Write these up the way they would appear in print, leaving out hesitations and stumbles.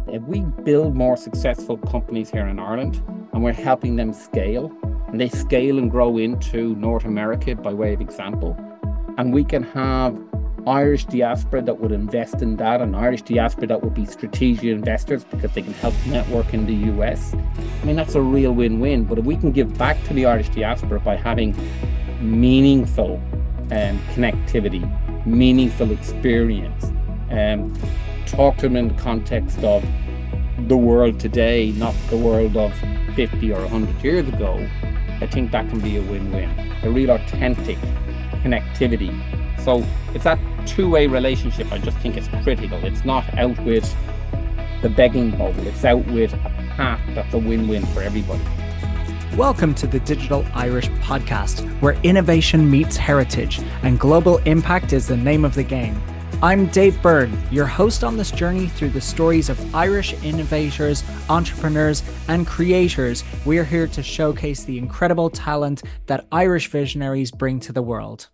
If we build more successful companies here in Ireland and we're helping them scale, and they scale and grow into North America by way of example, and we can have Irish diaspora that would invest in that, and Irish diaspora that would be strategic investors because they can help network in the US. I mean, that's a real win-win. But if we can give back to the Irish diaspora by having meaningful connectivity, meaningful experience, talk to them in the context of the world today, not the world of 50 or 100 years ago, I think that can be a win-win, a real authentic connectivity. So it's that two-way relationship. I just think it's critical. It's not out with the begging bowl. It's out with a path that's a win-win for everybody. Welcome to the Digital Irish Podcast, where innovation meets heritage and global impact is the name of the game. I'm Dave Byrne, your host on this journey through the stories of Irish innovators, entrepreneurs, and creators. We are here to showcase the incredible talent that Irish visionaries bring to the world.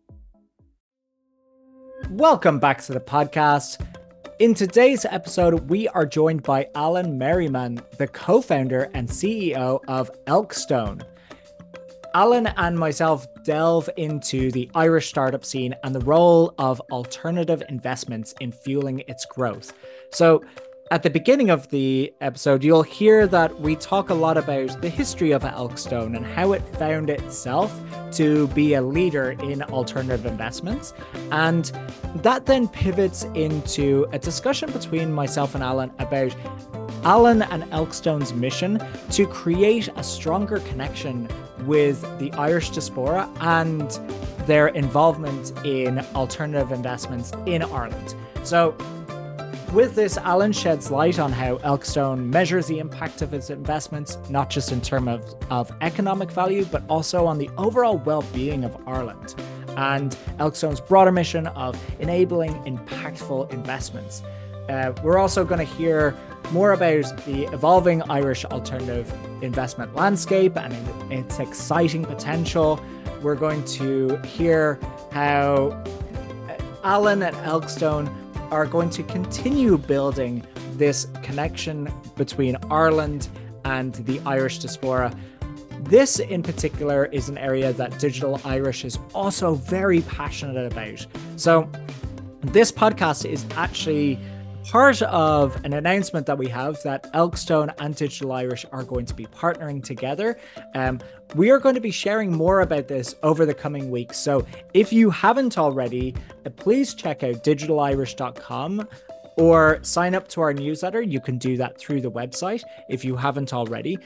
Welcome back to the podcast. In today's episode, we are joined by Alan Merriman, the co-founder and CEO of Elkstone. Alan and myself delve into the Irish startup scene and the role of alternative investments in fueling its growth. So at the beginning of the episode, you'll hear that we talk a lot about the history of Elkstone and how it found itself to be a leader in alternative investments. And that then pivots into a discussion between myself and Alan about Alan and Elkstone's mission to create a stronger connection with the Irish diaspora and their involvement in alternative investments in Ireland. So with this, Alan sheds light on how Elkstone measures the impact of its investments, not just in terms of economic value, but also on the overall well-being of Ireland, and Elkstone's broader mission of enabling impactful investments. We're also going to hear more about the evolving Irish alternative investment landscape and its exciting potential. We're going to hear how Alan and Elkstone are going to continue building this connection between Ireland and the Irish diaspora. This in particular is an area that Digital Irish is also very passionate about. So this podcast is actually part of an announcement that we have that Elkstone and Digital Irish are going to be partnering together. We are going to be sharing more about this over the coming weeks. So if you haven't already, please check out digitalirish.com or sign up to our newsletter. You can do that through the website if you haven't already.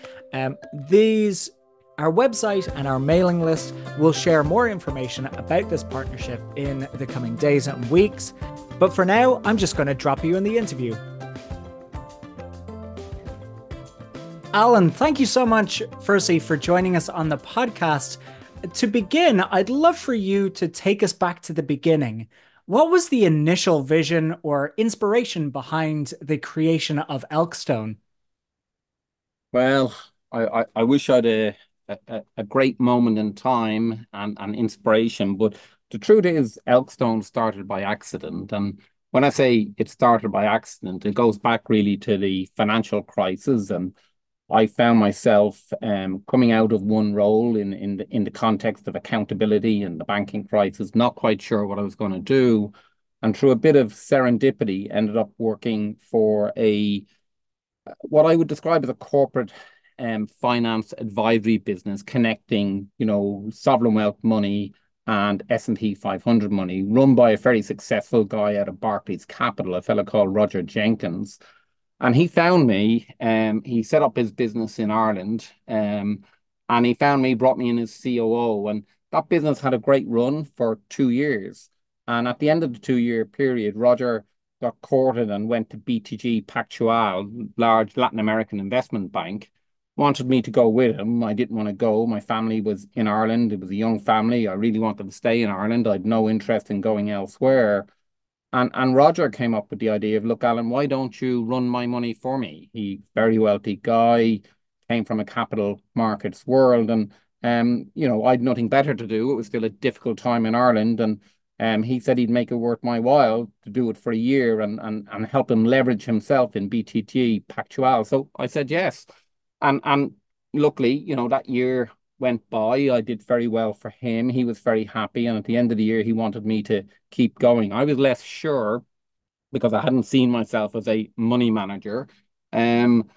Our website and our mailing list will share more information about this partnership in the coming days and weeks. But for now, I'm just going to drop you in the interview. Alan, thank you so much, firstly, for joining us on the podcast. To begin, I'd love for you to take us back to the beginning. What was the initial vision or inspiration behind the creation of Elkstone? Well, I wish I had a great moment in time and inspiration, but the truth is Elkstone started by accident. And when I say it started by accident, it goes back really to the financial crisis. And I found myself coming out of one role in the context of accountability and the banking crisis, not quite sure what I was going to do. And through a bit of serendipity, ended up working for what I would describe as a corporate finance advisory business, connecting, sovereign wealth money and S&P 500 money, run by a very successful guy out of Barclays Capital, a fellow called Roger Jenkins. And he found me, he set up his business in Ireland, and he found me, brought me in as COO, and that business had a great run for 2 years. And at the end of the 2-year period, Roger got courted and went to BTG Pactual, large Latin American investment bank, wanted me to go with him. I didn't want to go. My family was in Ireland. It was a young family. I really wanted to stay in Ireland. I had no interest in going elsewhere. And Roger came up with the idea of, look, Alan, why don't you run my money for me? He's a very wealthy guy, came from a capital markets world. And, I had nothing better to do. It was still a difficult time in Ireland. And He said he'd make it worth my while to do it for a year and help him leverage himself in BTT Pactual. So I said yes. And luckily, that year went by. I did very well for him. He was very happy. And at the end of the year, he wanted me to keep going. I was less sure because I hadn't seen myself as a money manager. Um,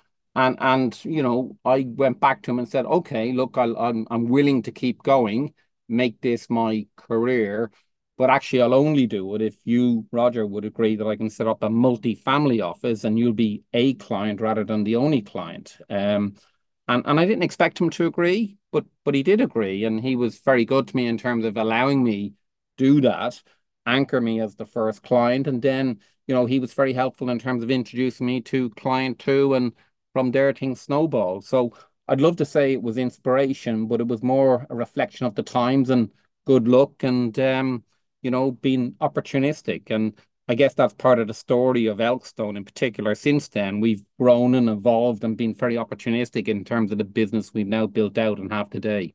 and I went back to him and said, okay, look, I'm willing to keep going, make this my career, but actually I'll only do it if you, Roger, would agree that I can set up a multi-family office and you'll be a client rather than the only client. And I didn't expect him to agree, but he did agree, and he was very good to me in terms of allowing me do that, anchor me as the first client, and then he was very helpful in terms of introducing me to client two, and from there things snowballed. So I'd love to say it was inspiration, but it was more a reflection of the times and good luck and being opportunistic. And I guess that's part of the story of Elkstone in particular. Since then, we've grown and evolved and been very opportunistic in terms of the business we've now built out and have today.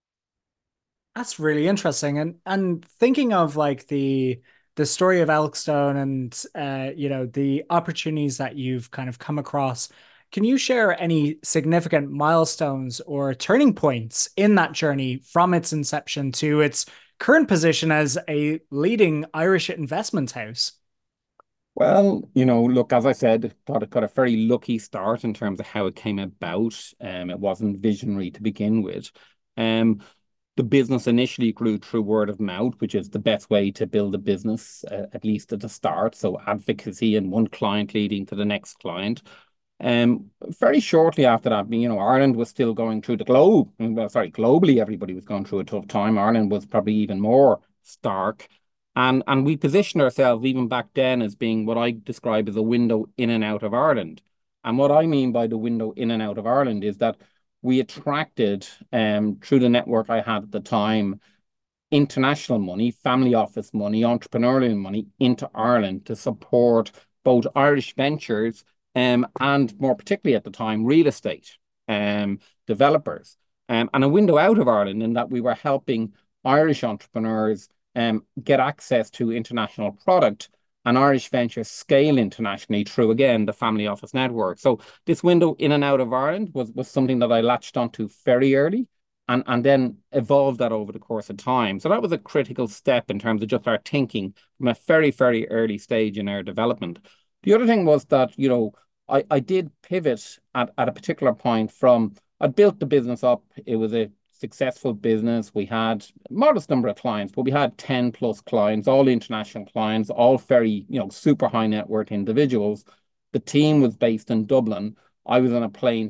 That's really interesting. And thinking of like the story of Elkstone and the opportunities that you've kind of come across, can you share any significant milestones or turning points in that journey from its inception to its current position as a leading Irish investment house? Well, look, as I said, thought it got a very lucky start in terms of how it came about. It wasn't visionary to begin with. Um, the business initially grew through word of mouth, which is the best way to build a business, at least at the start. So advocacy and one client leading to the next client. Very shortly after that, Ireland was still going through the globe. Well, sorry, globally, everybody was going through a tough time. Ireland was probably even more stark. And we positioned ourselves even back then as being what I describe as a window in and out of Ireland. And what I mean by the window in and out of Ireland is that we attracted, through the network I had at the time, international money, family office money, entrepreneurial money into Ireland to support both Irish ventures and more particularly at the time, real estate developers. And a window out of Ireland in that we were helping Irish entrepreneurs get access to international product and Irish ventures scale internationally through, again, the family office network. So this window in and out of Ireland was something that I latched onto very early and then evolved that over the course of time. So that was a critical step in terms of just our thinking from a very, very early stage in our development. The other thing was that, I did pivot at a particular point from, I built the business up. It was a successful business. We had a modest number of clients, but we had 10 plus clients, all international clients, all very, super high net worth individuals. The team was based in Dublin. I was on a plane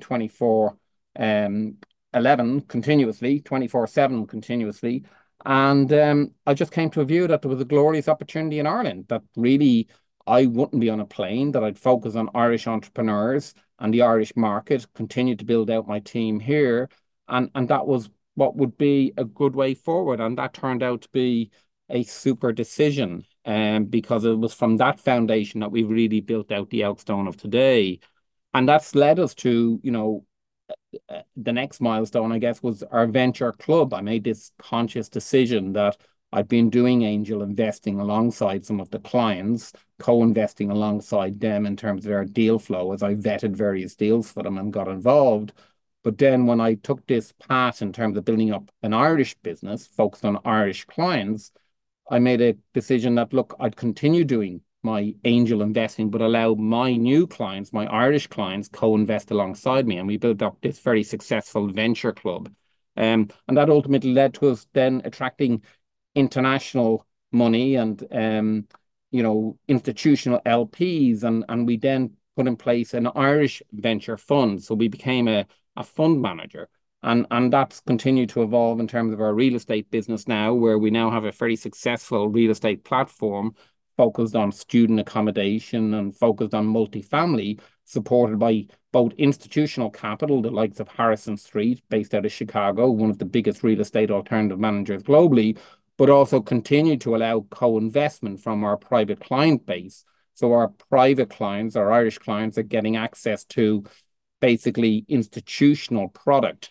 11 continuously, 24/7 continuously. And I just came to a view that there was a glorious opportunity in Ireland that really I wouldn't be on a plane, that I'd focus on Irish entrepreneurs and the Irish market, continue to build out my team here. And that was what would be a good way forward. And that turned out to be a super decision. Because it was from that foundation that we really built out the Elkstone of today. And that's led us to, the next milestone, I guess, was our venture club. I made this conscious decision that I've been doing angel investing alongside some of the clients, co-investing alongside them in terms of their deal flow as I vetted various deals for them and got involved. But then when I took this path in terms of building up an Irish business focused on Irish clients, I made a decision that, look, I'd continue doing my angel investing, but allow my new clients, my Irish clients, co-invest alongside me. And we built up this very successful venture club. And that ultimately led to us then attracting international money and institutional LPs, and we then put in place an Irish venture fund. So we became a fund manager. And that's continued to evolve in terms of our real estate business now, where we now have a very successful real estate platform focused on student accommodation and focused on multifamily, supported by both institutional capital, the likes of Harrison Street, based out of Chicago, one of the biggest real estate alternative managers globally, but also continue to allow co-investment from our private client base. So our private clients, our Irish clients, are getting access to basically institutional product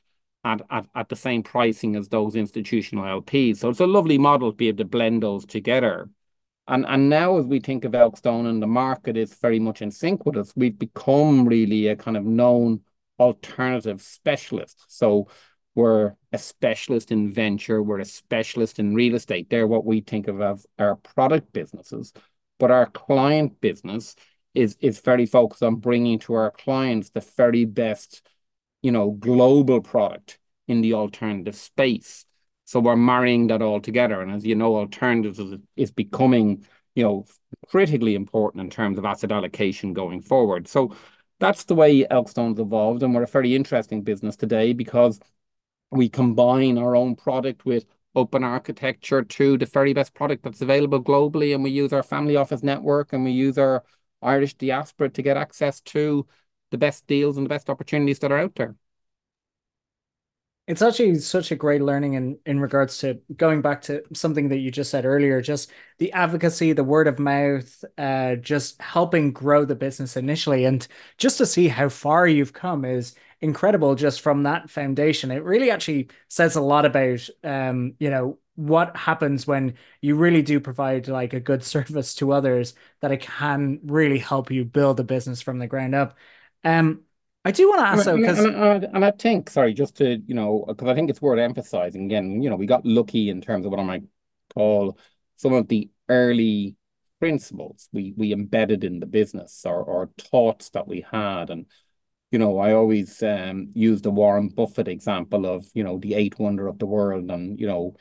at the same pricing as those institutional LPs. So it's a lovely model to be able to blend those together. And now as we think of Elkstone and the market is very much in sync with us, we've become really a kind of known alternative specialist. So we're a specialist in venture, we're a specialist in real estate. They're what we think of as our product businesses. But our client business is very focused on bringing to our clients the very best, global product in the alternative space. So we're marrying that all together. And as you know, alternatives is becoming, critically important in terms of asset allocation going forward. So that's the way Elkstone's evolved. And we're a very interesting business today because we combine our own product with open architecture to the very best product that's available globally. And we use our family office network and we use our Irish diaspora to get access to the best deals and the best opportunities that are out there. It's actually such a great learning in regards to going back to something that you just said earlier, just the advocacy, the word of mouth, just helping grow the business initially. And just to see how far you've come is incredible just from that foundation. It really actually says a lot about, what happens when you really do provide like a good service to others, that it can really help you build a business from the ground up. Um, I do want to And, ask though, and, because and I think, sorry, just to, because I think it's worth emphasizing again, we got lucky in terms of what I might call some of the early principles we embedded in the business or thoughts that we had. And, I always use the Warren Buffett example of, the eighth wonder of the world and,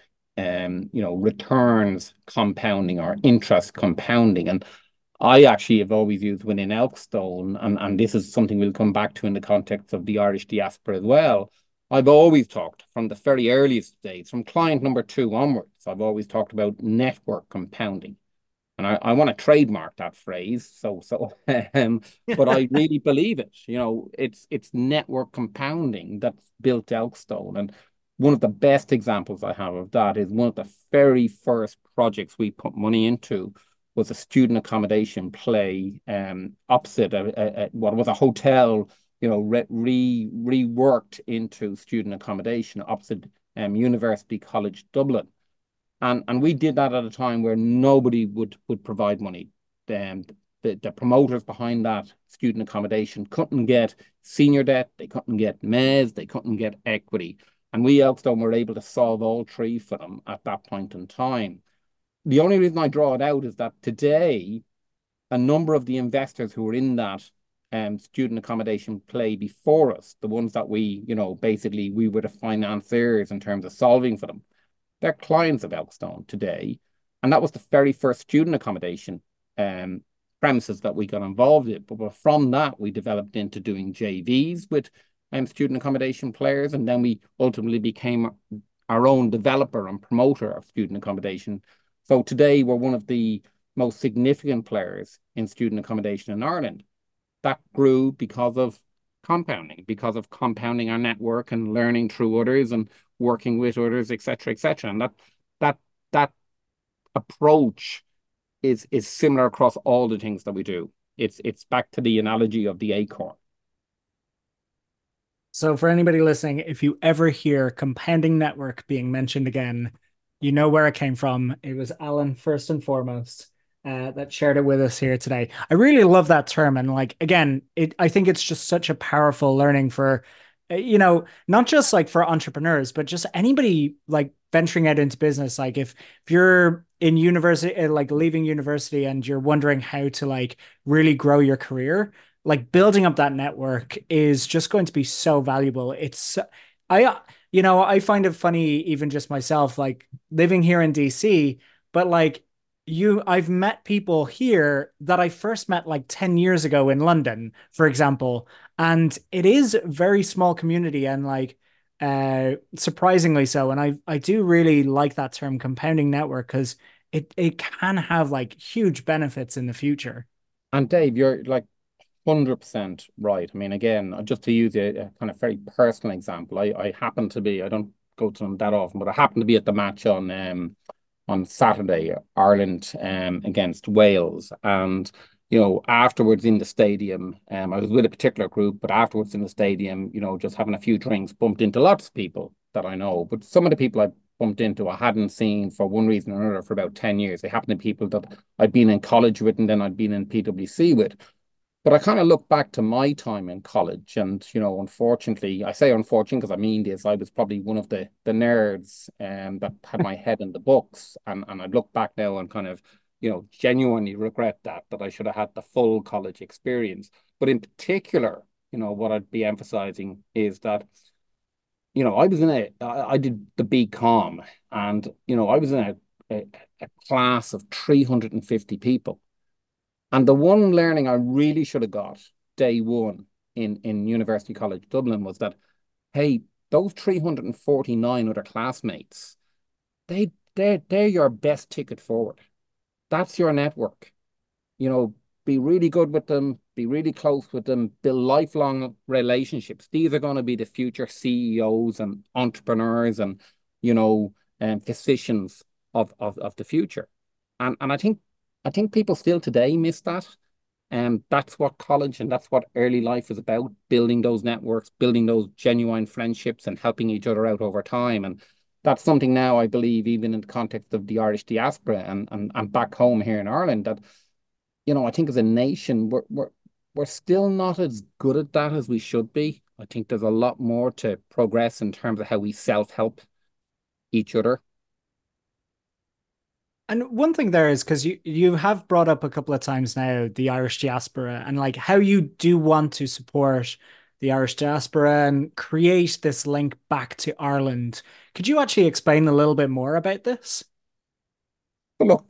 returns compounding or interest compounding. And I actually have always used within Elkstone, and this is something we'll come back to in the context of the Irish diaspora as well. I've always talked from the very earliest days, from client number two onwards, I've always talked about network compounding. And I want to trademark that phrase. But I really believe it. It's network compounding that's built Elkstone. And one of the best examples I have of that is one of the very first projects we put money into was a student accommodation play opposite what was a hotel, reworked into student accommodation opposite University College Dublin. And we did that at a time where nobody would provide money. The promoters behind that student accommodation couldn't get senior debt, they couldn't get mezz, they couldn't get equity. And we, Elkstone, were able to solve all three for them at that point in time. The only reason I draw it out is that today, a number of the investors who were in that student accommodation play before us, the ones that we, basically we were the financiers in terms of solving for them, they're clients of Elkstone today. And that was the very first student accommodation premises that we got involved in. But from that, we developed into doing JVs with student accommodation players. And then we ultimately became our own developer and promoter of student accommodation. So today we're one of the most significant players in student accommodation in Ireland. That grew because of compounding our network and learning through others and working with others, etc., etc. And that approach is similar across all the things that we do. It's back to the analogy of the acorn. So for anybody listening, if you ever hear compounding network being mentioned again, you know where it came from. It was Alan first and foremost that shared it with us here today. I really love that term, and like again, I think it's just such a powerful learning for not just like for entrepreneurs, but just anybody like venturing out into business. Like if you're in university, like leaving university and you're wondering how to like really grow your career, like building up that network is just going to be so valuable. I, I find it funny, even just myself, like living here in DC, but like I've met people here that I first met like 10 years ago in London, for example. And it is a very small community and like, surprisingly so. And I do really like that term compounding network because it can have like huge benefits in the future. And Dave, you're like 100% right. I mean, again, just to use a kind of very personal example, I happen to be, I don't go to them that often, but I happen to be at the match on Saturday, Ireland against Wales. And afterwards in the stadium, I was with a particular group, but afterwards in the stadium, just having a few drinks, bumped into lots of people that I know. But some of the people I bumped into, I hadn't seen for one reason or another for about 10 years. They happened to be people that I'd been in college with and then I'd been in PwC with. But I kind of look back to my time in college, and unfortunately, I say unfortunate because I mean this, I was probably one of the nerds that had my head in the books, and I look back now and kind of genuinely regret that I should have had the full college experience. But in particular, what I'd be emphasizing is that I did the BCom, and I was in a, a class of 350 people. And the one learning I really should have got day one in University College Dublin was that, hey, those 349 other classmates, they're your best ticket forward. That's your network. You know, be really good with them, be really close with them, build lifelong relationships. These are going to be the future CEOs and entrepreneurs and physicians of the future. And I think people still today miss that. And that's what college and that's what early life is about, building those networks, building those genuine friendships and helping each other out over time. And that's something now I believe, even in the context of the Irish diaspora and back home here in Ireland, that, I think as a nation, we're still not as good at that as we should be. I think there's a lot more to progress in terms of how we self-help each other. And one thing there is because you have brought up a couple of times now the Irish diaspora and like how you do want to support the Irish diaspora and create this link back to Ireland. Could you actually explain a little bit more about this? But look,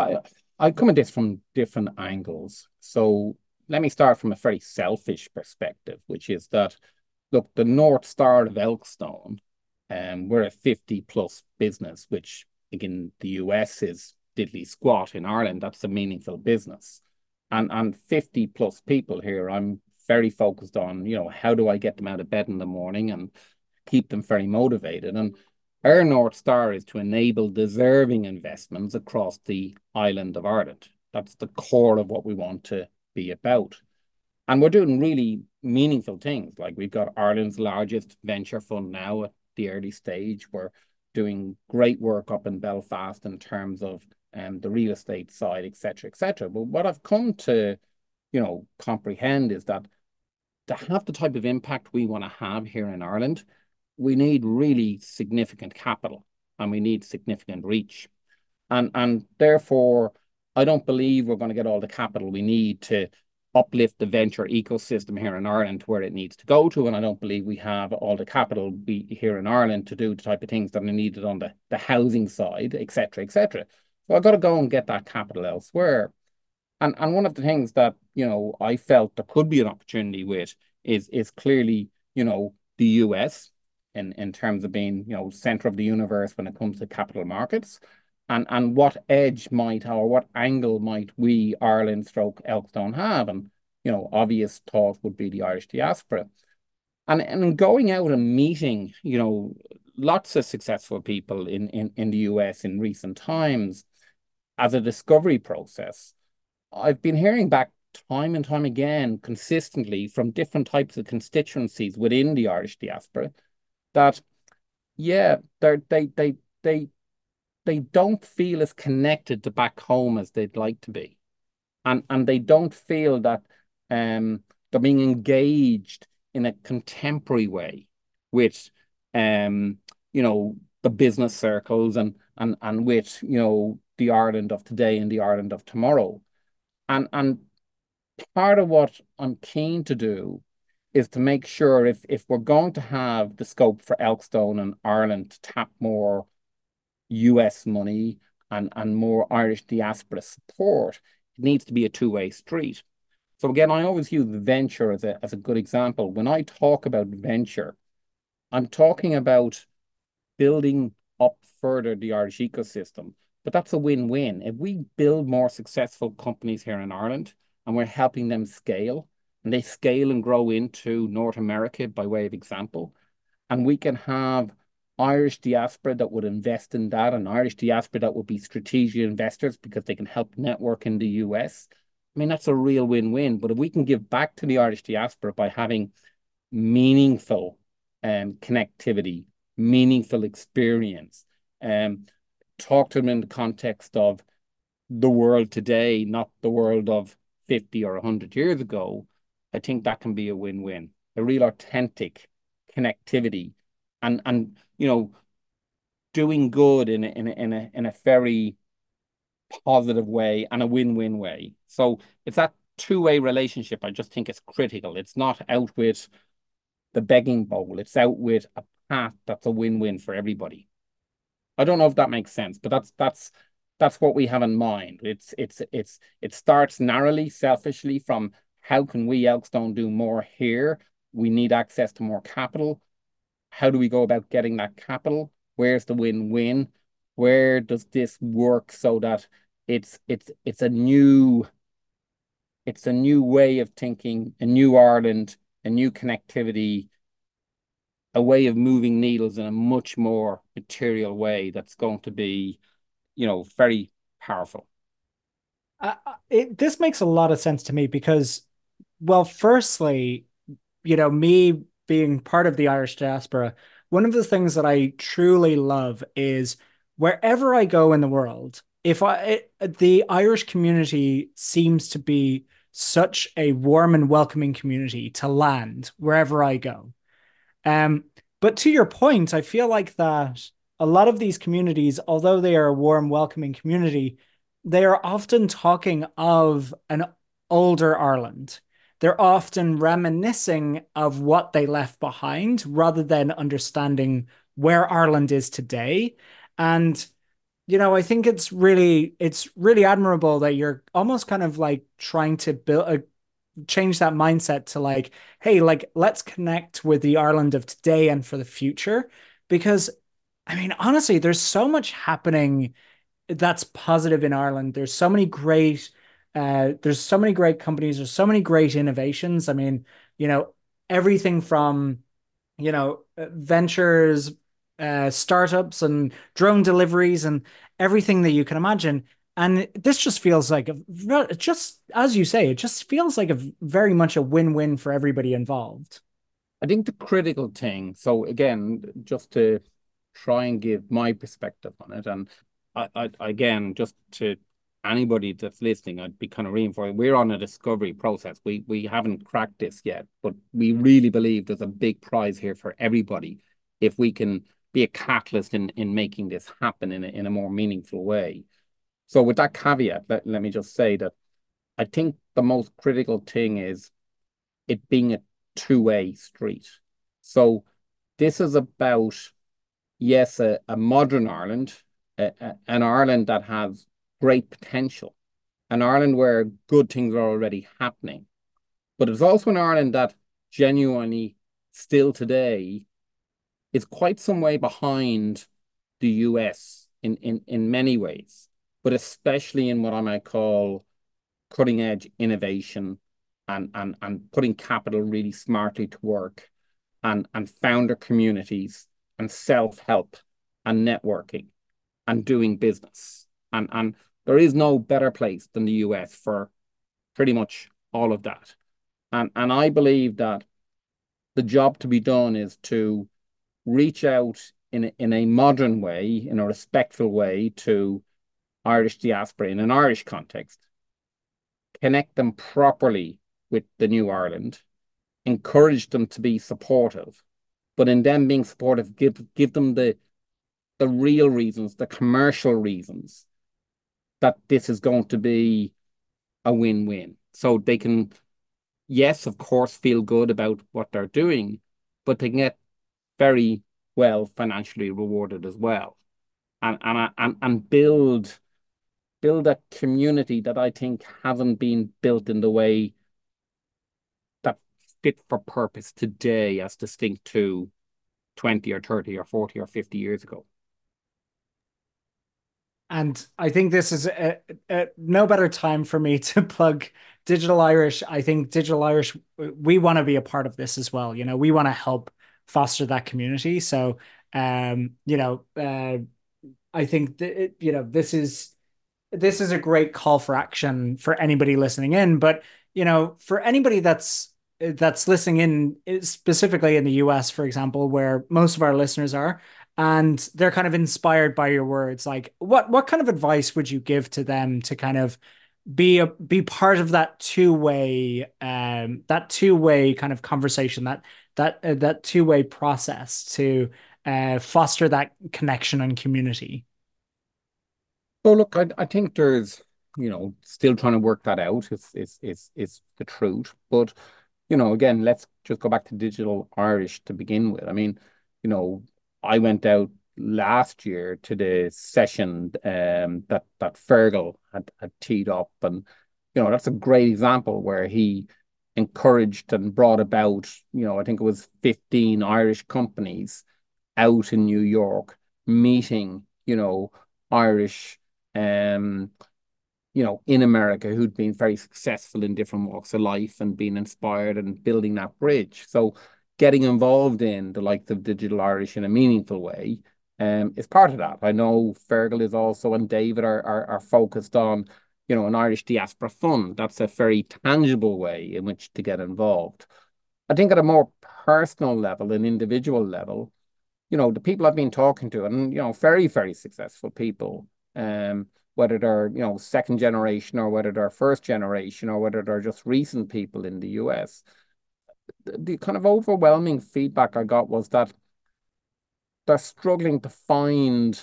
I come at this from different angles. So let me start from a very selfish perspective, which is that, look, the North Star of Elkstone, we're a 50 plus business, which again, the US is diddly squat. In Ireland, that's a meaningful business. And 50 plus people here, I'm very focused on, how do I get them out of bed in the morning and keep them very motivated. And our North Star is to enable deserving investments across the island of Ireland. That's the core of what we want to be about. And we're doing really meaningful things. Like we've got Ireland's largest venture fund now at the early stage. We're doing great work up in Belfast in terms of the real estate side, et cetera, et cetera. But what I've come to, comprehend is that to have the type of impact we want to have here in Ireland, we need really significant capital and we need significant reach. And therefore, I don't believe we're going to get all the capital we need to uplift the venture ecosystem here in Ireland to where it needs to go to. And I don't believe we have all the capital here in Ireland to do the type of things that are needed on the housing side, et cetera, et cetera. So I've got to go and get that capital elsewhere. And one of the things that, I felt there could be an opportunity with is clearly, the US in terms of being, center of the universe when it comes to capital markets. And what edge might or what angle might we, Ireland stroke Elkstone have? And, obvious thought would be the Irish diaspora. And going out and meeting, lots of successful people in the US in recent times as a discovery process. I've been hearing back time and time again, consistently from different types of constituencies within the Irish diaspora that, yeah, they they don't feel as connected to back home as they'd like to be. And they don't feel that they're being engaged in a contemporary way with the business circles and with, the Ireland of today and the Ireland of tomorrow. And part of what I'm keen to do is to make sure if we're going to have the scope for Elkstone and Ireland to tap more US money and more Irish diaspora support, it needs to be a two-way street. So again, I always use venture as a good example. When I talk about venture, I'm talking about building up further the Irish ecosystem. But that's a win-win. If we build more successful companies here in Ireland and we're helping them scale, and they scale and grow into North America by way of example, and we can have Irish diaspora that would invest in that, and Irish diaspora that would be strategic investors because they can help network in the US. I mean, that's a real win-win. But if we can give back to the Irish diaspora by having meaningful connectivity, meaningful experience, um, talk to them in the context of the world today, not the world of 50 or 100 years ago, I think that can be a win-win. A real authentic connectivity and doing good in a very positive way and a win-win way. So it's that two-way relationship. I just think it's critical. It's not out with the begging bowl. It's out with a path that's a win-win for everybody. I don't know if that makes sense, but that's what we have in mind. It starts narrowly, selfishly from how can we Elkstone do more here? We need access to more capital. How do we go about getting that capital? Where's the win-win? Where does this work so that it's a new way of thinking, a new Ireland, a new connectivity, a way of moving needles in a much more material way that's going to be, very powerful. This makes a lot of sense to me because, well, firstly, me being part of the Irish diaspora, one of the things that I truly love is wherever I go in the world, the Irish community seems to be such a warm and welcoming community to land wherever I go. Um, but to your point, I feel like that a lot of these communities, although they are a warm, welcoming community, they are often talking of an older Ireland. They're often reminiscing of what they left behind rather than understanding where Ireland is today. And I think it's really admirable that you're almost kind of like trying to change that mindset to like, hey, like let's connect with the Ireland of today and for the future. Because I mean, honestly, there's so much happening that's positive in Ireland. There's so many great companies, there's so many great innovations. I mean, everything from ventures, startups, and drone deliveries, and everything that you can imagine. And this just feels like just as you say, it just feels like very much a win-win for everybody involved. I think the critical thing, so again, just to try and give my perspective on it, and again, just to anybody that's listening, I'd be kind of reinforcing, we're on a discovery process. We haven't cracked this yet, but we really believe there's a big prize here for everybody if we can be a catalyst in making this happen in a more meaningful way. So with that caveat, let me just say that I think the most critical thing is it being a two-way street. So this is about, yes, a modern Ireland, an Ireland that has great potential, an Ireland where good things are already happening. But it's also an Ireland that genuinely still today is quite some way behind the US in many ways, but especially in what I might call cutting edge innovation and putting capital really smartly to work and founder communities and self-help and networking and doing business. And there is no better place than the US for pretty much all of that. And I believe that the job to be done is to reach out in a modern way, in a respectful way to Irish diaspora in an Irish context, connect them properly with the new Ireland, encourage them to be supportive, but in them being supportive, give them the real reasons, the commercial reasons that this is going to be a win-win. So they can, yes, of course, feel good about what they're doing, but they can get very well financially rewarded as well. And build a community that I think hasn't been built in the way that fit for purpose today as distinct to 20 or 30 or 40 or 50 years ago. And I think this is no better time for me to plug Digital Irish. I think Digital Irish, we want to be a part of this as well. We want to help foster that community. So, I think that, this is this is a great call for action for anybody listening in. But for anybody that's listening in, specifically in the US, for example, where most of our listeners are, and they're kind of inspired by your words, like what kind of advice would you give to them to kind of be part of that two way kind of conversation, that two-way process to foster that connection and community? So look, I think there's, still trying to work that out. It's the truth. But, again, let's just go back to Digital Irish to begin with. I mean, you know, I went out last year to the session that Fergal had teed up. And, that's a great example where he encouraged and brought about, I think it was 15 Irish companies out in New York meeting, Irish um, in America who'd been very successful in different walks of life and been inspired and building that bridge. So getting involved in the likes of Digital Irish in a meaningful way is part of that. I know Fergal is also and David are focused on, an Irish diaspora fund. That's a very tangible way in which to get involved. I think at a more personal level, an individual level, the people I've been talking to, and very, very successful people, whether they're, second generation or whether they're first generation or whether they're just recent people in the US, the kind of overwhelming feedback I got was that they're struggling to find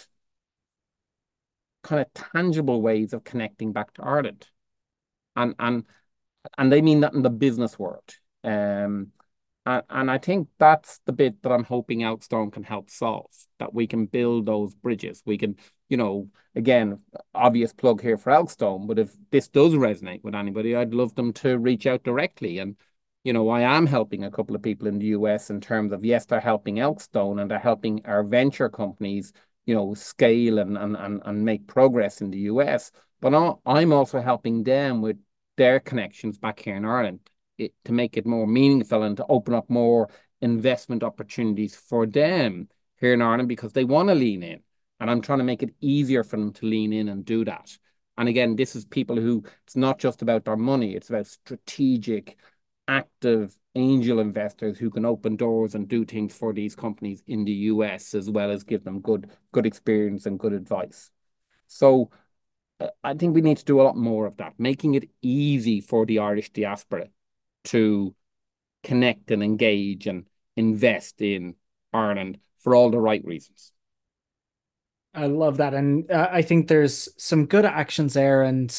kind of tangible ways of connecting back to Ireland. And and and they mean that in the business world. And I think that's the bit that I'm hoping Outstone can help solve, that we can build those bridges. We can, again, obvious plug here for Outstone, but if this does resonate with anybody, I'd love them to reach out directly. And, I am helping a couple of people in the US in terms of, yes, they're helping Elkstone and they're helping our venture companies, scale and make progress in the US. But I'm also helping them with their connections back here in Ireland to make it more meaningful and to open up more investment opportunities for them here in Ireland because they want to lean in. And I'm trying to make it easier for them to lean in and do that. And again, this is people who it's not just about their money, it's about strategic, active angel investors who can open doors and do things for these companies in the US as well as give them good experience and good advice. So I think we need to do a lot more of that, making it easy for the Irish diaspora to connect and engage and invest in Ireland for all the right reasons. I love that. And I think there's some good actions there. And,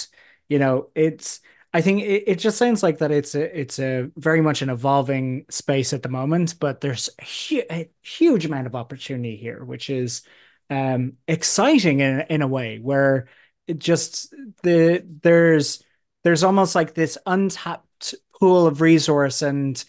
I think it just sounds like that it's a very much an evolving space at the moment, but there's a huge amount of opportunity here, which is exciting in a way where it just there's almost like this untapped pool of resource, and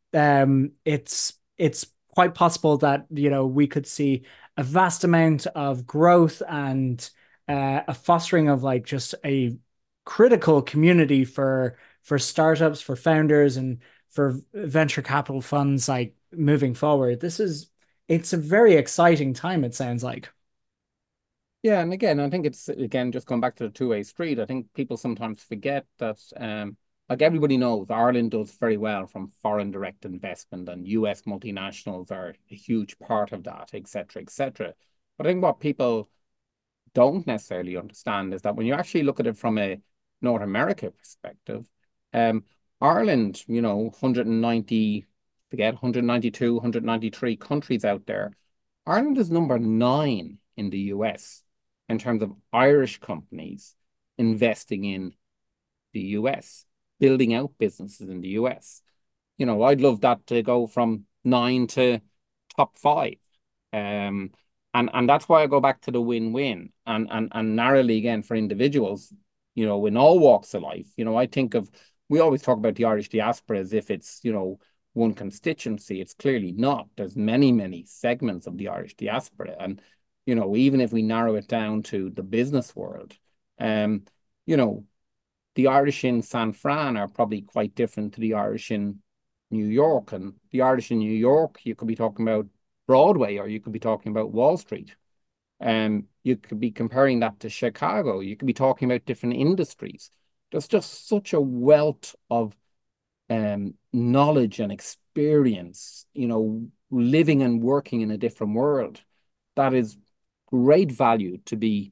it's quite possible that we could see a vast amount of growth and a fostering of like just a critical community for startups, for founders, and for venture capital funds like moving forward. It's a very exciting time, it sounds like. Yeah, and again, I think it's again just going back to the two-way street. I think people sometimes forget that, like everybody knows, Ireland does very well from foreign direct investment, and US multinationals are a huge part of that, et cetera, et cetera. But I think what people don't necessarily understand is that when you actually look at it from a North America perspective, um, Ireland, 190, forget 192, 193 countries out there. Ireland is number nine in the US in terms of Irish companies investing in the US, building out businesses in the US. I'd love that to go from nine to top five. Um, and that's why I go back to the win-win and narrowly again for individuals, in all walks of life. I think of we always talk about the Irish diaspora as if it's, one constituency. It's clearly not. There's many, many segments of the Irish diaspora. And, even if we narrow it down to the business world, you know, the Irish in San Fran are probably quite different to the Irish in New York. And the Irish in New York, you could be talking about Broadway or you could be talking about Wall Street. You could be comparing that to Chicago. You could be talking about different industries. There's just such a wealth of knowledge and experience, living and working in a different world. That is great value to be,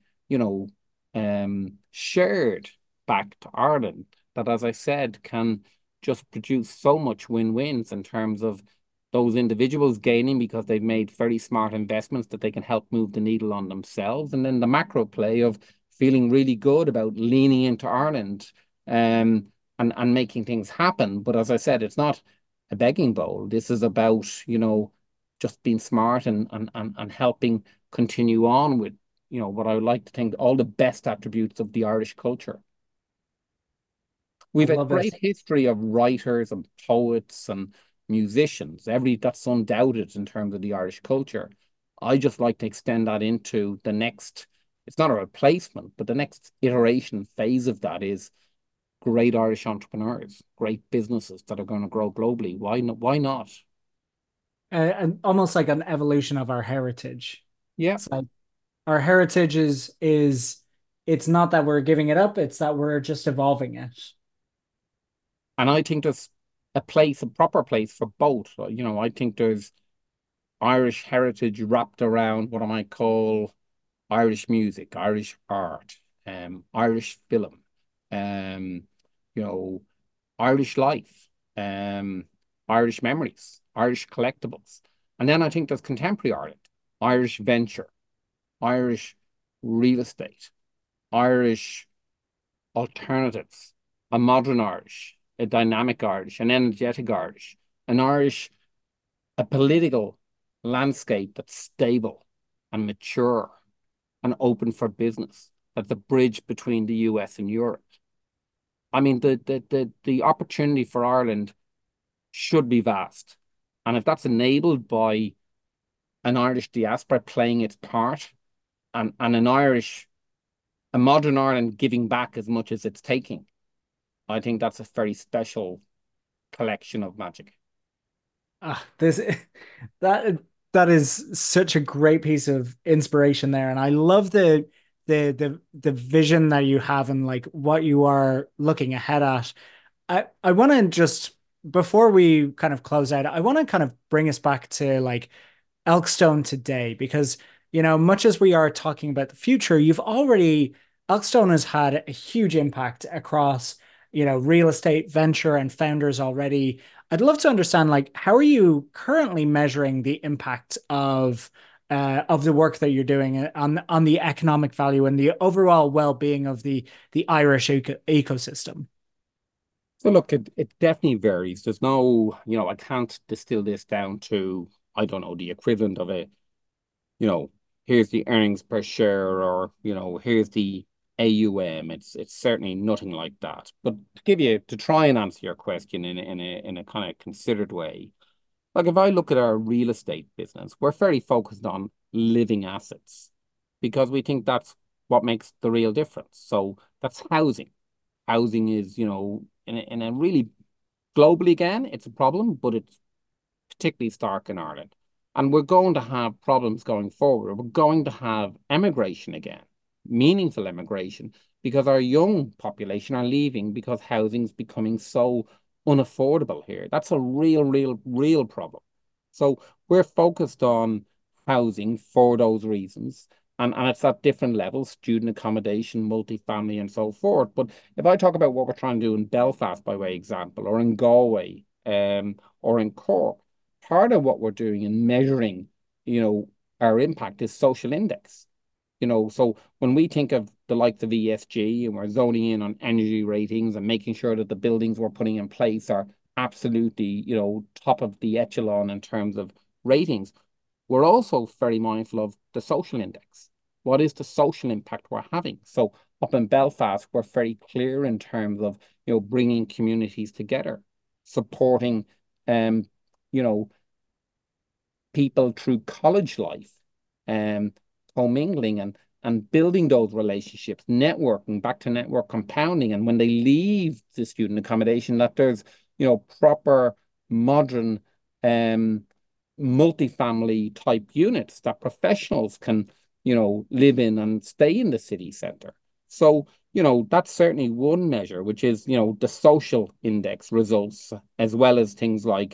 shared back to Ireland. That, as I said, can just produce so much win-wins in terms of those individuals gaining because they've made very smart investments that they can help move the needle on themselves. And then the macro play of feeling really good about leaning into Ireland and making things happen. But as I said, it's not a begging bowl. This is about, just being smart and helping continue on with, what I would like to think all the best attributes of the Irish culture. I We've a love it. great history of writers and poets and musicians. That's undoubted in terms of the Irish culture. I just like to extend that into the next, it's not a replacement, but the next iteration phase of that is great Irish entrepreneurs, great businesses that are going to grow globally. Why not? Why not? And almost like an evolution of our heritage. Yeah. It's like our heritage is it's not that we're giving it up, it's that we're just evolving it. And I think there's a proper place for both. I think there's Irish heritage wrapped around what I might call Irish music, Irish art, Irish film, um, you know, Irish life, Irish memories, Irish collectibles. And then I think there's contemporary Ireland, Irish venture, Irish real estate, Irish alternatives, a modern Irish, a dynamic Irish, an energetic Irish, an Irish, a political landscape that's stable and mature and open for business. That's a bridge between the US and Europe. I mean, the opportunity for Ireland should be vast. And if that's enabled by an Irish diaspora playing its part and a modern Ireland giving back as much as it's taking, I think that's a very special collection of magic. This that that is such a great piece of inspiration there, and I love the vision that you have and like what you are looking ahead at. I want to just before we kind of close out, I want to kind of bring us back to like Elkstone today because much as we are talking about the future, Elkstone has had a huge impact across real estate venture and founders already. I'd love to understand like how are you currently measuring the impact of the work that you're doing on the economic value and the overall well-being of the Irish ecosystem. So look, it definitely varies. There's no, I can't distill this down to, I don't know, the equivalent of you know, here's the earnings per share or, here's the AUM. It's certainly nothing like that. But to try and answer your question in a kind of considered way, like if I look at our real estate business, we're very focused on living assets because we think that's what makes the real difference. So that's housing. Housing is, in a really globally again, it's a problem, but it's particularly stark in Ireland. And we're going to have problems going forward. We're going to have emigration again, meaningful emigration, because our young population are leaving because housing's becoming so unaffordable here. That's a real, real, real problem. So we're focused on housing for those reasons. And it's at different levels, student accommodation, multifamily, and so forth. But if I talk about what we're trying to do in Belfast, by way of example, or in Galway, or in Cork, part of what we're doing in measuring, our impact is social index. So when we think of the likes of ESG and we're zoning in on energy ratings and making sure that the buildings we're putting in place are absolutely, top of the echelon in terms of ratings, we're also very mindful of the social index. What is the social impact we're having? So up in Belfast, we're very clear in terms of, bringing communities together, supporting, um, you know, people through college life, um, commingling and building those relationships, networking, back to network compounding. And when they leave the student accommodation, that there's, proper modern multifamily type units that professionals can live in and stay in the city centre. So, that's certainly one measure, which is, the social index results, as well as things like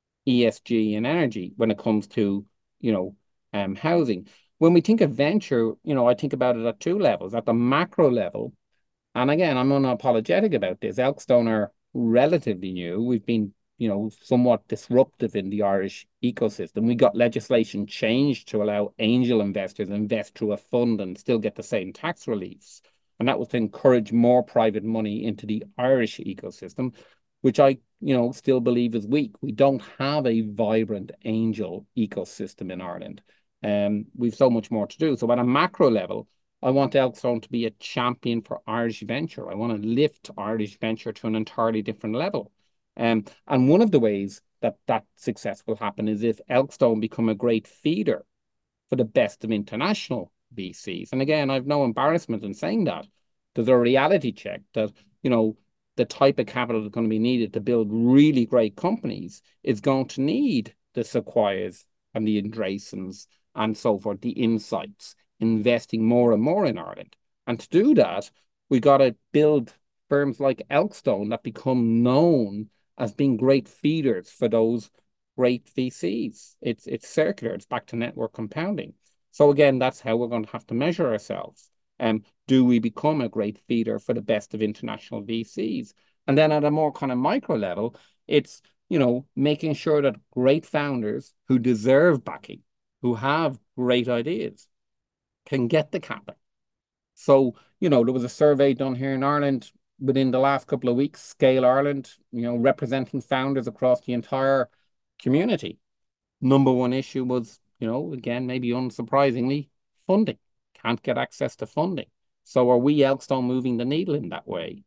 ESG and energy when it comes to, you know, housing. When we think of venture, I think about it at two levels. At the macro level, and again, I'm unapologetic about this. Elkstone are relatively new. We've been, somewhat disruptive in the Irish ecosystem. We got legislation changed to allow angel investors invest through a fund and still get the same tax reliefs. And that was to encourage more private money into the Irish ecosystem, which I, still believe is weak. We don't have a vibrant angel ecosystem in Ireland. We've so much more to do. So at a macro level, I want Elkstone to be a champion for Irish venture. I want to lift Irish venture to an entirely different level. And one of the ways that that success will happen is if Elkstone become a great feeder for the best of international VCs. And again, I've no embarrassment in saying that. There's a reality check that, the type of capital that's going to be needed to build really great companies is going to need the Sequoias and the Andreessens and so forth, the insights, investing more and more in Ireland. And to do that, we got to build firms like Elkstone that become known as being great feeders for those great VCs. It's circular. It's back to network compounding. So again, that's how we're going to have to measure ourselves. Do we become a great feeder for the best of international VCs? And then at a more kind of micro level, it's, making sure that great founders who deserve backing, who have great ideas, can get the capital. So, there was a survey done here in Ireland within the last couple of weeks, Scale Ireland, representing founders across the entire community. Number one issue was, again, maybe unsurprisingly, funding. Can't get access to funding. So are we Elkstone moving the needle in that way?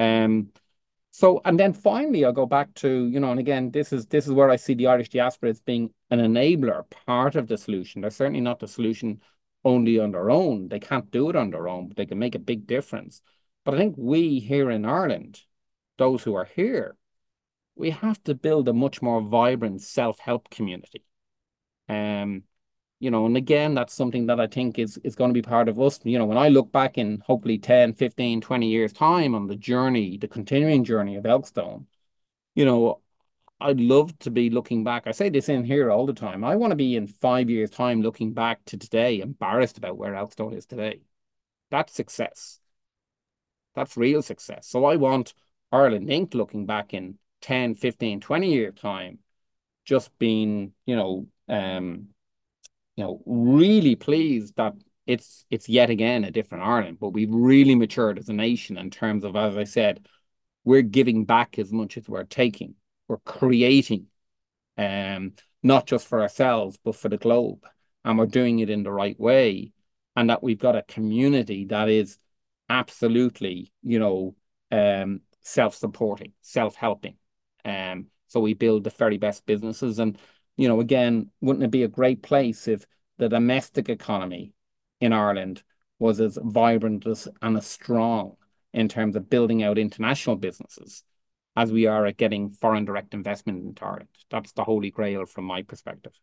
So, and then finally, I'll go back to, and again, this is where I see the Irish diaspora as being an enabler, part of the solution. They're certainly not the solution only on their own. They can't do it on their own, but they can make a big difference. But I think we here in Ireland, those who are here, we have to build a much more vibrant self-help community. Um, and again, that's something that I think is going to be part of us. When I look back in hopefully 10, 15, 20 years time on the journey, the continuing journey of Elkstone, you know, I'd love to be looking back. I say this in here all the time. I want to be in 5 years time looking back to today, embarrassed about where Elkstone is today. That's success. That's real success. So I want Ireland Inc. looking back in 10, 15, 20 year time, just being, really pleased that it's yet again a different Ireland, but we've really matured as a nation in terms of, as I said, we're giving back as much as we're taking. We're creating, not just for ourselves, but for the globe. And we're doing it in the right way. And that we've got a community that is absolutely, self-supporting, self-helping. So we build the very best businesses. And, again, wouldn't it be a great place if the domestic economy in Ireland was as vibrant and as strong in terms of building out international businesses as we are at getting foreign direct investment into Ireland? That's the holy grail from my perspective.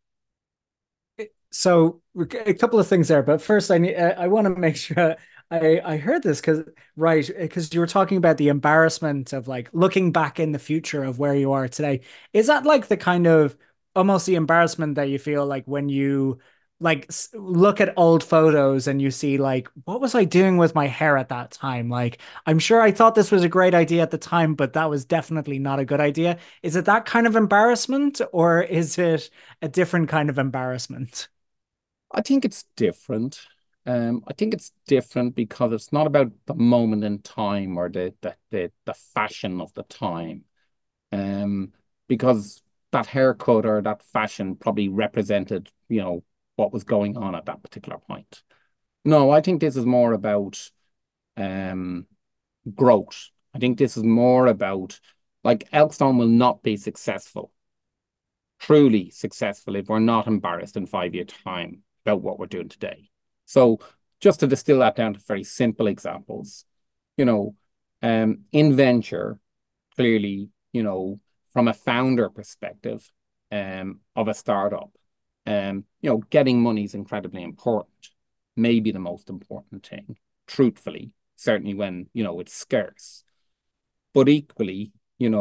So a couple of things there, but first I want to make sure I heard this because you were talking about the embarrassment of like looking back in the future of where you are today. Is that like the kind of almost the embarrassment that you feel like when you like look at old photos and you see like what was I doing with my hair at that time? Like I'm sure I thought this was a great idea at the time, but that was definitely not a good idea. Is it that kind of embarrassment or is it a different kind of embarrassment? I think it's different. I think it's different because it's not about the moment in time or the fashion of the time. Um, because that haircut or that fashion probably represented, what was going on at that particular point. No, I think this is more about um growth. I think this is more about like Elkstone will not be successful, truly successful, if we're not embarrassed in 5 year time about what we're doing today. So just to distill that down to very simple examples, you know, in venture, clearly, from a founder perspective, of a startup, getting money is incredibly important. may be the most important thing, truthfully, certainly when, it's scarce. But equally,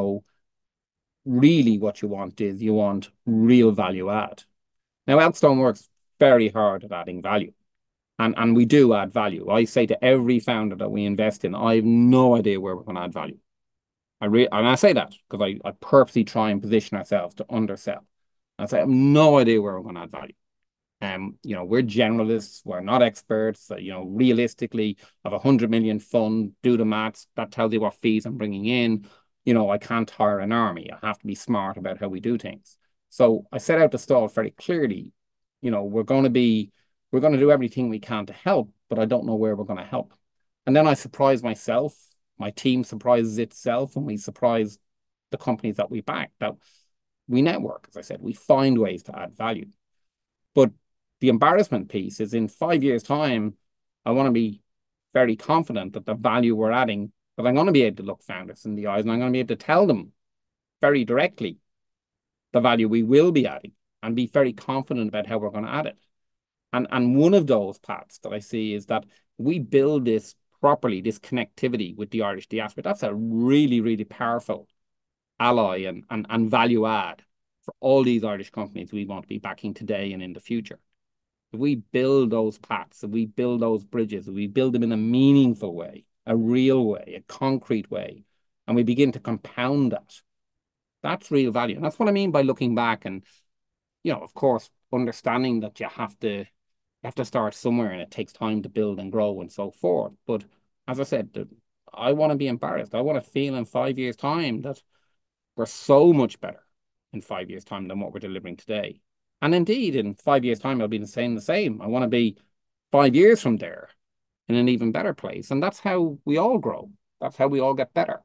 really what you want is you want real value add. Now, Elkstone works very hard at adding value. And we do add value. I say to every founder that we invest in, I have no idea where we're going to add value. And I say that because I purposely try and position ourselves to undersell. I say I have no idea where we're going to add value. We're generalists, we're not experts. Realistically, of 100 million fund, do the maths, that tells you what fees I'm bringing in. I can't hire an army. I have to be smart about how we do things. So I set out the stall very clearly. We're going to do everything we can to help, but I don't know where we're going to help. And then I surprise myself. My team surprises itself, and we surprise the companies that we back. That we network, as I said, we find ways to add value. But the embarrassment piece is in 5 years' time, I want to be very confident that the value we're adding, that I'm going to be able to look founders in the eyes and I'm going to be able to tell them very directly the value we will be adding and be very confident about how we're going to add it. And one of those paths that I see is that we build this properly, this connectivity with the Irish diaspora. That's a really, really powerful ally and value add for all these Irish companies we want to be backing today and in the future. If we build those paths, if we build those bridges, if we build them in a meaningful way, a real way, a concrete way, and we begin to compound that, that's real value. And that's what I mean by looking back and, of course, understanding that you have to start somewhere and it takes time to build and grow and so forth. But as I said, I want to be embarrassed. I want to feel in 5 years' time that we're so much better in 5 years' time than what we're delivering today. And indeed, in 5 years' time, I'll be saying the same. I want to be 5 years from there in an even better place. And that's how we all grow. That's how we all get better.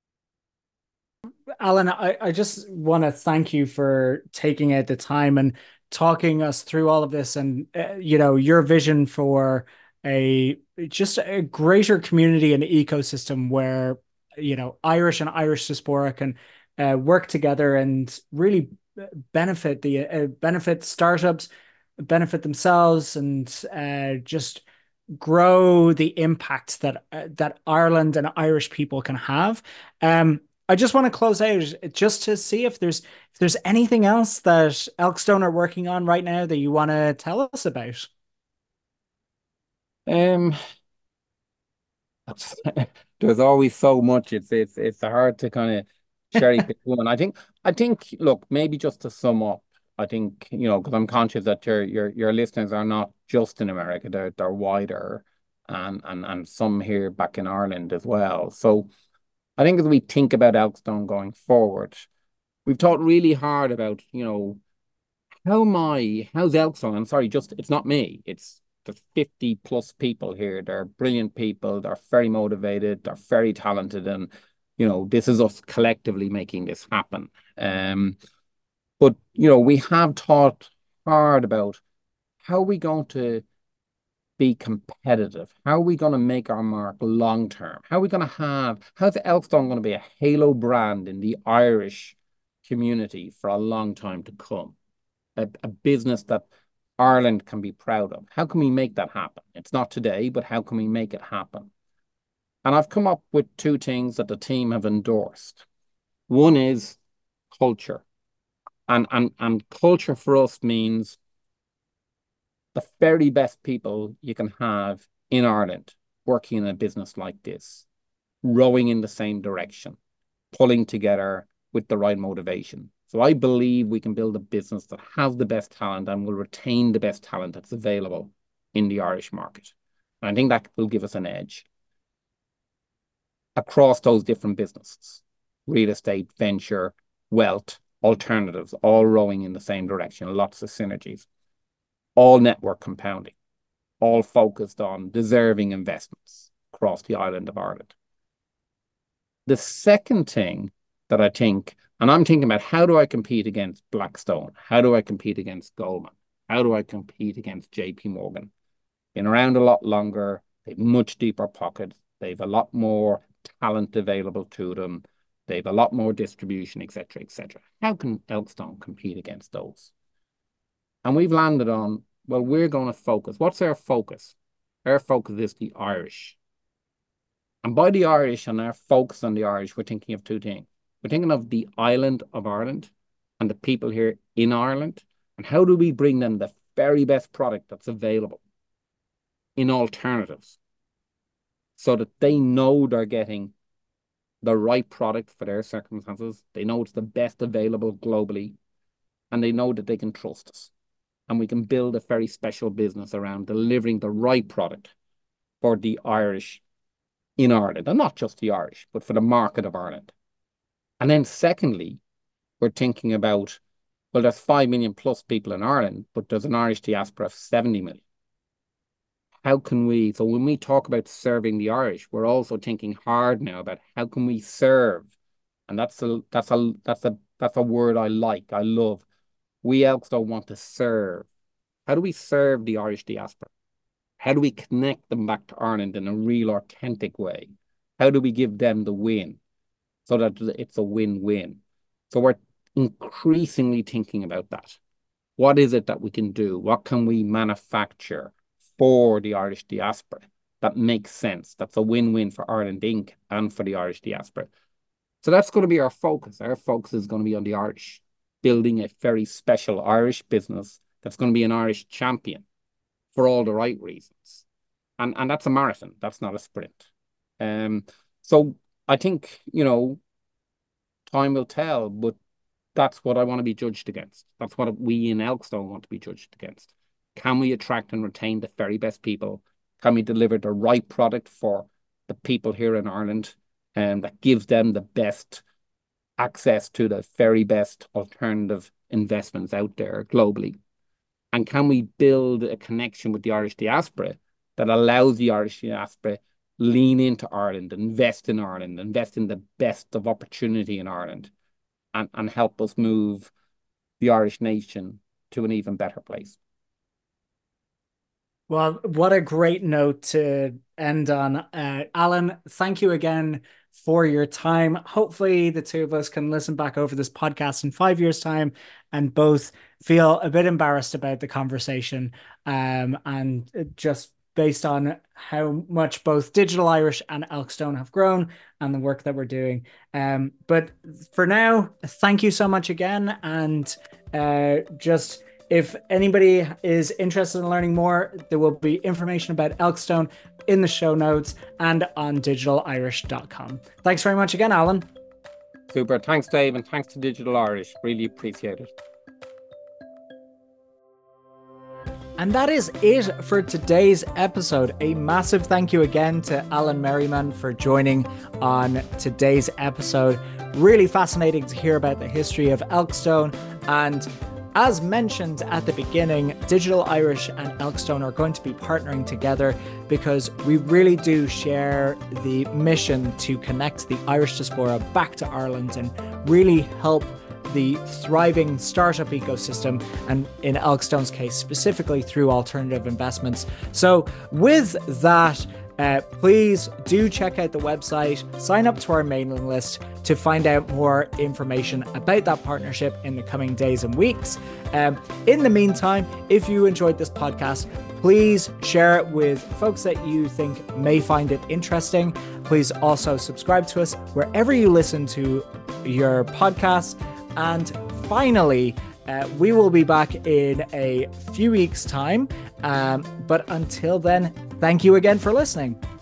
Alan, I just want to thank you for taking out the time and talking us through all of this and, your vision for just a greater community and ecosystem where, Irish and Irish diaspora can work together and really benefit startups, benefit themselves, and just grow the impact that Ireland and Irish people can have. I just want to close out just to see if there's anything else that Elkstone are working on right now that you want to tell us about. Um, there's always so much. It's hard to kind of cherry pick one. I think. Look, maybe just to sum up, I think because I'm conscious that your listeners are not just in America; they're wider, and some here back in Ireland as well. So I think as we think about Elkstone going forward, we've talked really hard about how's Elkstone? I'm sorry, just it's not me. There's 50 plus people here. They're brilliant people. They're very motivated. They're very talented. And, this is us collectively making this happen. But, we have thought hard about how are we going to be competitive? How are we going to make our mark long term? How's Elkstone going to be a halo brand in the Irish community for a long time to come? A business that Ireland can be proud of. How can we make that happen? It's not today, but how can we make it happen? And I've come up with two things that the team have endorsed. One is culture. And culture for us means the very best people you can have in Ireland working in a business like this, rowing in the same direction, pulling together with the right motivation. So I believe we can build a business that has the best talent and will retain the best talent that's available in the Irish market. And I think that will give us an edge across those different businesses, real estate, venture, wealth, alternatives, all rowing in the same direction, lots of synergies, all network compounding, all focused on deserving investments across the island of Ireland. The second thing that I think, and I'm thinking about how do I compete against Blackstone? How do I compete against Goldman? How do I compete against JP Morgan? Been around a lot longer. They've much deeper pockets. They've a lot more talent available to them. They've a lot more distribution, etc., etc. How can Elkstone compete against those? And we've landed on, well, we're going to focus. What's our focus? Our focus is the Irish. And by the Irish and our focus on the Irish, we're thinking of two things. We're thinking of the island of Ireland and the people here in Ireland. And how do we bring them the very best product that's available in alternatives so that they know they're getting the right product for their circumstances. They know it's the best available globally, and they know that they can trust us. And we can build a very special business around delivering the right product for the Irish in Ireland, and not just the Irish, but for the market of Ireland. And then secondly, we're thinking about, well, there's 5 million plus people in Ireland, but there's an Irish diaspora of 70 million. How can we, so when we talk about serving the Irish, we're also thinking hard now about how can we serve? And that's a word I like, I love. We Elkstone want to serve. How do we serve the Irish diaspora? How do we connect them back to Ireland in a real authentic way? How do we give them the win so that it's a win-win? So we're increasingly thinking about that. What is it that we can do? What can we manufacture for the Irish diaspora that makes sense? That's a win-win for Ireland Inc. and for the Irish diaspora. So that's going to be our focus. Our focus is going to be on the Irish, building a very special Irish business that's going to be an Irish champion for all the right reasons. And that's a marathon. That's not a sprint. So I think, time will tell, but that's what I want to be judged against. That's what we in Elkstone want to be judged against. Can we attract and retain the very best people? Can we deliver the right product for the people here in Ireland that gives them the best access to the very best alternative investments out there globally? And can we build a connection with the Irish diaspora that allows the Irish diaspora lean into Ireland, invest in the best of opportunity in Ireland, and help us move the Irish nation to an even better place? Well, what a great note to end on. Alan, thank you again for your time. Hopefully the two of us can listen back over this podcast in 5 years' time and both feel a bit embarrassed about the conversation, and just based on how much both Digital Irish and Elkstone have grown and the work that we're doing. But for now, thank you so much again. And just if anybody is interested in learning more, there will be information about Elkstone in the show notes and on digitalirish.com. Thanks very much again, Alan. Super. Thanks, Dave, and thanks to Digital Irish. Really appreciate it. And that is it for today's episode. A massive thank you again to Alan Merriman for joining on today's episode. Really fascinating to hear about the history of Elkstone. And as mentioned at the beginning, Digital Irish and Elkstone are going to be partnering together because we really do share the mission to connect the Irish diaspora back to Ireland and really help the thriving startup ecosystem, and in Elkstone's case specifically through alternative investments. So with that, please do check out the website, sign up to our mailing list to find out more information about that partnership in the coming days and weeks. In the meantime, if you enjoyed this podcast, please share it with folks that you think may find it interesting. Please also subscribe to us wherever you listen to your podcasts. And finally, we will be back in a few weeks' time. But until then, thank you again for listening.